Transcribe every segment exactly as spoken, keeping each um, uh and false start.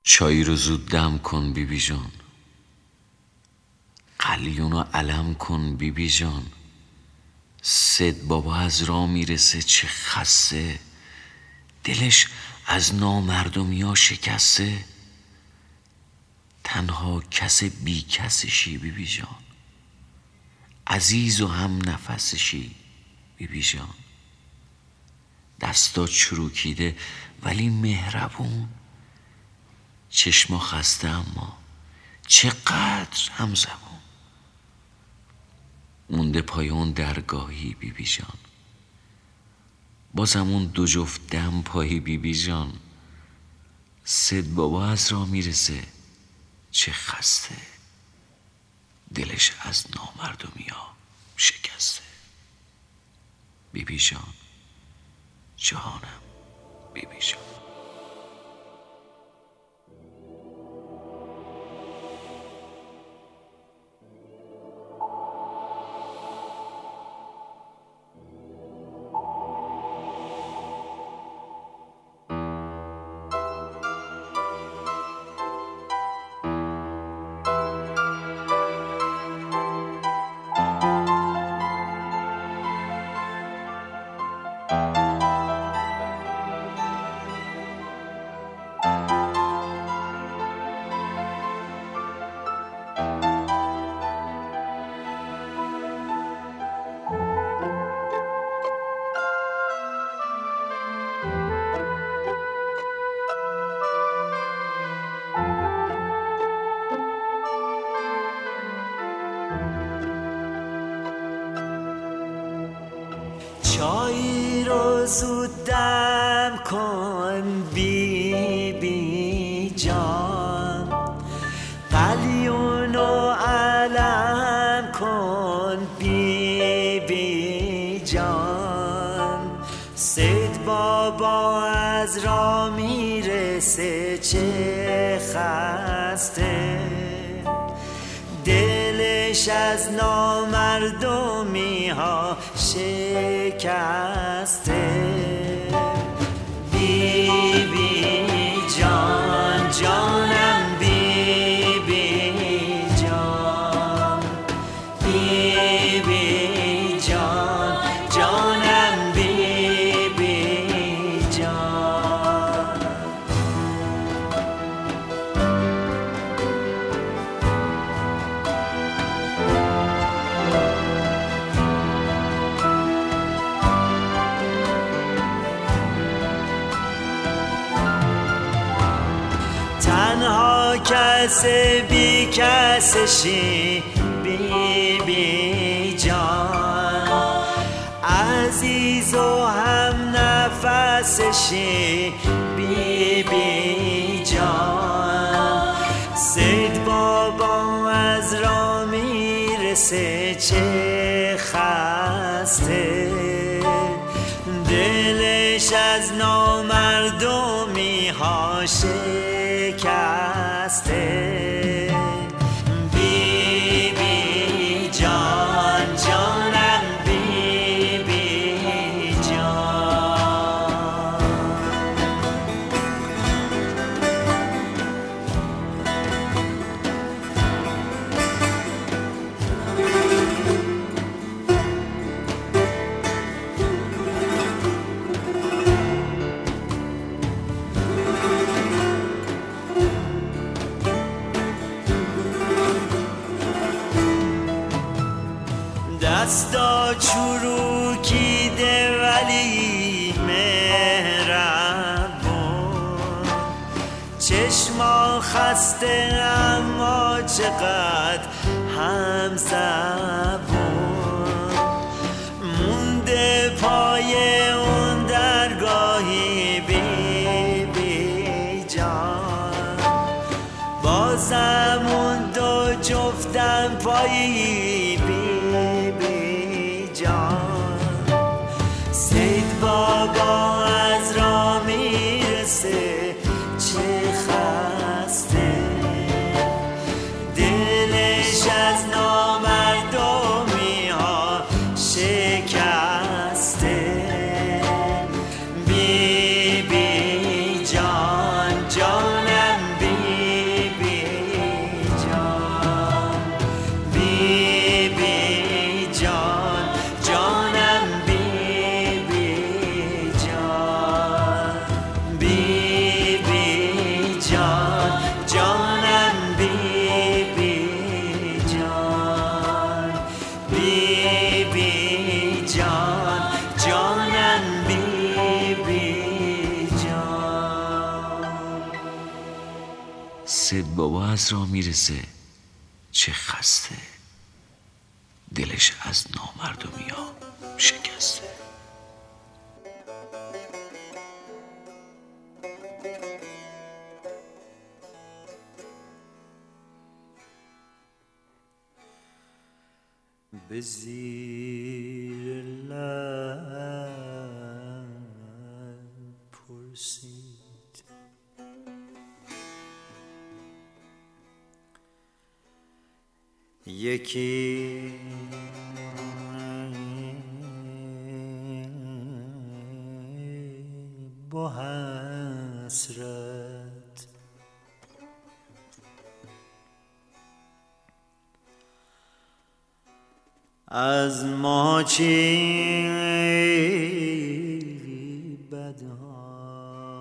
چایی رو زود دم کن بی بی جان، قلیونو علم کن بی بی جان. سید بابا از راه میرسه چه خسته، دلش از نامردمیا شکسته. تنها کس بی کسشی بی بی جان، عزیز و هم نفسشی بی بی جان. دستا چروکیده ولی مهربون، چشما خسته اما چقدر هم زبون. مونده پای اون درگاهی بی بی جان، بازم اون دو جفت دم پایی بی بی جان. سید بابا از راه میرسه چه خسته، دلش از نامردمیا شکسته. بی بی جان جانم بی بی جان. چایی رو زود دم کن بی بی جان، قلیونو علم کن بی بی جان. سید بابا از راه میرسه چه خسته، دلش از نامردمی ها شکسته. بی بی جان جانم بی بی جان، بی بی جان جانم بی بی جان. تنها کس بی کسشی بی بی جان، عزیز و هم نفسشی بی بی جان. سید بابا از راه میرسه چه خسته، دلش از نامردمی ها شکسته. بی بی جان جانم بی بی جان. دستا چروکیده ولی مهربون، چشما خسته اما چقدر هم زبون. مونده پای اون درگاهی بی بی جان، بازم اون دو جفتم پایی بی بی جان. سید بابا از راه میرسه چه خسته، دلش از نامردمی ها شکسته. بی بی جان جانم بی سید بابا از راه میرسه چه خسته، دلش از نامردمی ها شکسته. به زیر لب پرسید یکی با حسرت از ما چی بدها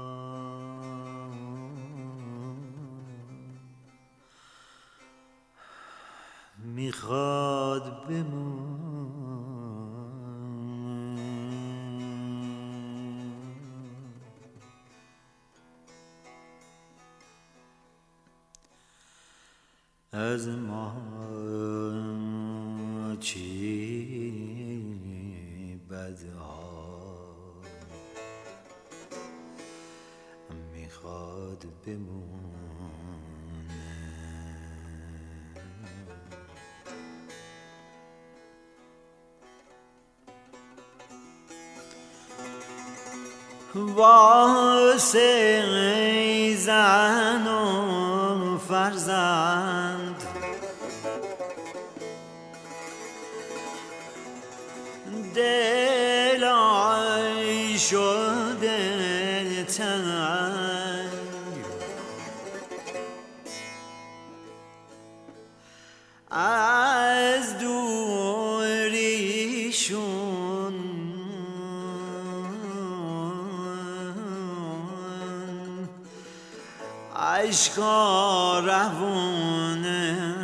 میخواد بمون، از ما چی بدها میخواد بمونه. واسه زن و فرزند دلای شده تنگ، از دوریشون عشقا روونه،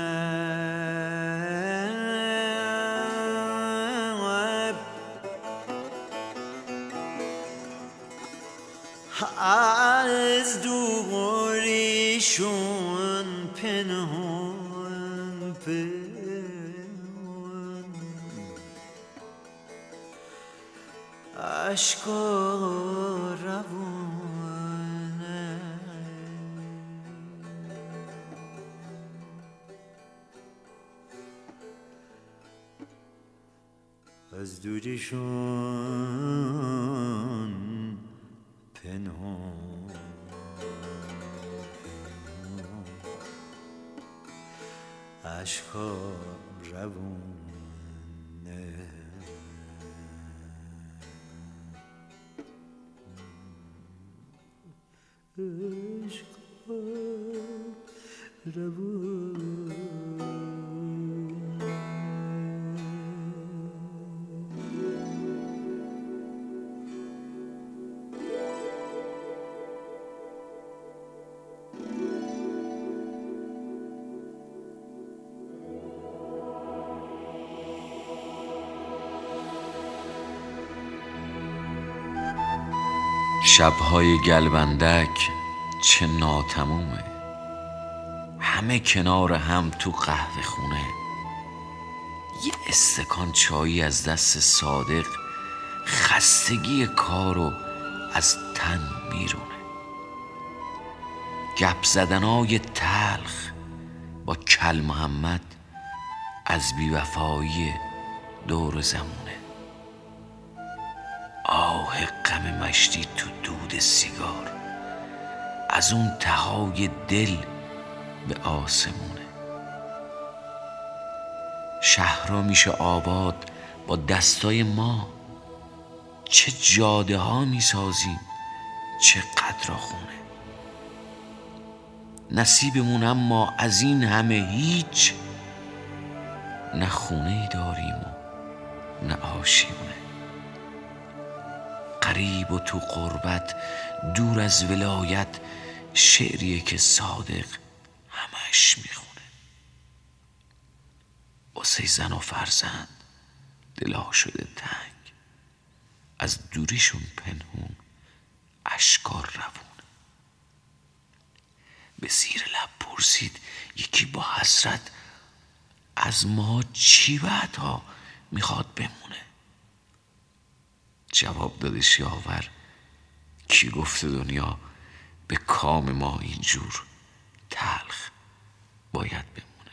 از دوریشون پنهون پنهون عشقا روونه. از دوریشون پنهون عشقا روونه. عشقا روونه. شبهای گلبندک چه ناتمومه، همه کنار هم تو قهوه خونه. یه استکان چایی از دست صادق خستگی کارو از تن میرونه. گپ زدنای تلخ با کل محمد از بیوفایی دور زمونه. آه غم مشتی تو دود سیگار از اون تهای دل به آسمونه. شهر را میشه آباد با دستای ما، چه جاده ها میسازیم چه قدر خونه. نصیبمون اما از این همه هیچ، نه خونه ای داریم و نه آشیونه. غریب و تو غربت دور از ولایت، شعریه که صادق همش میخونه. واسه زن و فرزند دلا شده تنگ، از دوریشون پنهون اشکار روونه. به زیر لب پرسید یکی با حسرت از ما چی بعدها میخواد بمونه؟ جواب داده شیاور کی گفته دنیا به کام ما اینجور تلخ باید بمونه؟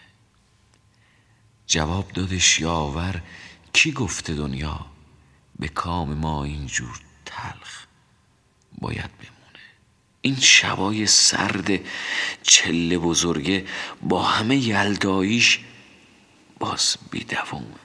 جواب داده شیاور کی گفته دنیا به کام ما اینجور تلخ باید بمونه؟ این شبای سرد چله بزرگه با همه یلداییش باز بی دوومه.